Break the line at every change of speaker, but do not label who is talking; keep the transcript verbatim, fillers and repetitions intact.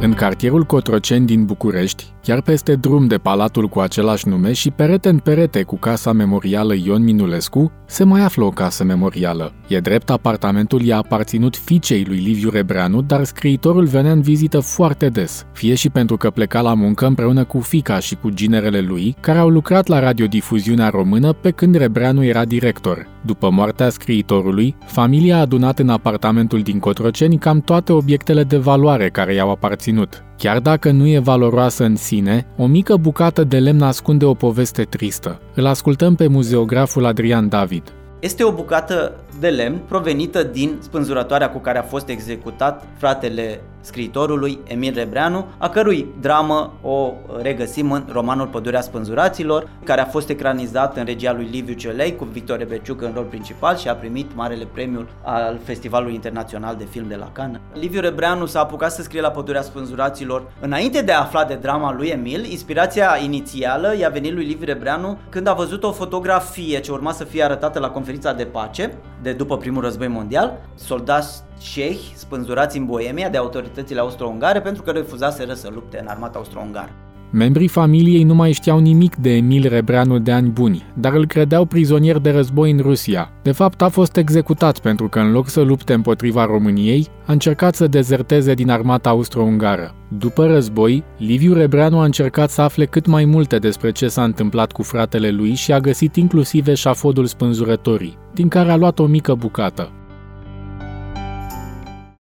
În cartierul Cotroceni din București, chiar peste drum de palatul cu același nume și perete în perete cu casa memorială Ion Minulescu, se mai află o casă memorială. E drept, apartamentul i-a aparținut fiicei lui Liviu Rebreanu, dar scriitorul venea în vizită foarte des, fie și pentru că pleca la muncă împreună cu fiica și cu ginerele lui, care au lucrat la radiodifuziunea română pe când Rebreanu era director. După moartea scriitorului, familia a adunat în apartamentul din Cotroceni cam toate obiectele de valoare care i-au aparținut. Chiar dacă nu e valoroasă în sine, o mică bucată de lemn ascunde o poveste tristă. Îl ascultăm pe muzeograful Adrian David.
Este o bucată de lemn provenită din spânzurătoarea cu care a fost executat fratele scriitorului Emil Rebreanu, a cărui dramă o regăsim în romanul Pădurea Spânzuraților, care a fost ecranizat în regia lui Liviu Ciolei cu Victor Rebeciuc în rol principal și a primit marele premiu al Festivalului Internațional de Film de la Cannes. Liviu Rebreanu s-a apucat să scrie la Pădurea Spânzuraților înainte de a afla de drama lui Emil. Inspirația inițială i-a venit lui Liviu Rebreanu când a văzut o fotografie ce urma să fie arătată la conferința de pace de după primul război mondial, soldați cehi spânzurați în Boemia de autoritățile austro-ungare pentru că refuzaseră să lupte în armata austro-ungară.
Membrii familiei nu mai știau nimic de Emil Rebreanu de ani buni, dar îl credeau prizonier de război în Rusia. De fapt, a fost executat pentru că, în loc să lupte împotriva României, a încercat să dezerteze din armata austro-ungară. După război, Liviu Rebreanu a încercat să afle cât mai multe despre ce s-a întâmplat cu fratele lui și a găsit inclusiv eșafodul spânzurătorii, din care a luat o mică bucată.